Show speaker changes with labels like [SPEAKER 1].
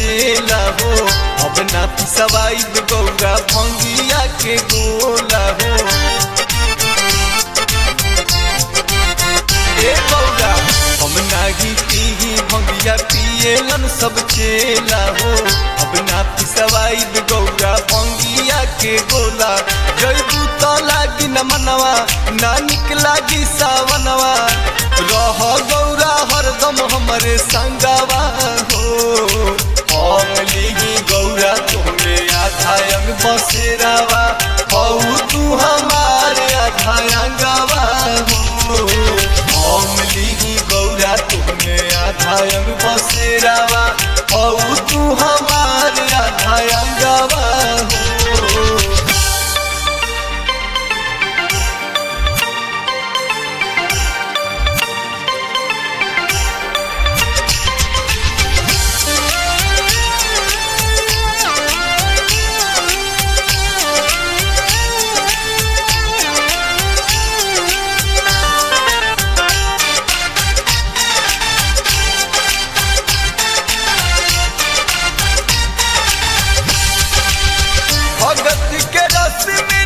[SPEAKER 1] चेला हो। अब ना पिसवाई गौरा भंगिया के गोला हो। ए गौरा हम नाही पीही भंगिया पिएलन सब चेला हो। अब ना पिसवाई गौरा भंगिया के गोला। जयबू तो लागी न मनवा ना निक लागी सावनवा। रह गौरा हरदम हमरे संगवा हो। हम लिही गौरा तोहरे आधा अंग बसेरावा हऊ तू हमारे आधा अंगवा हो। हम लिही गौरा तोहरे आधा अंग बसेरावा हऊ तू हमारे आधा अंगवा हो। भगत के रस में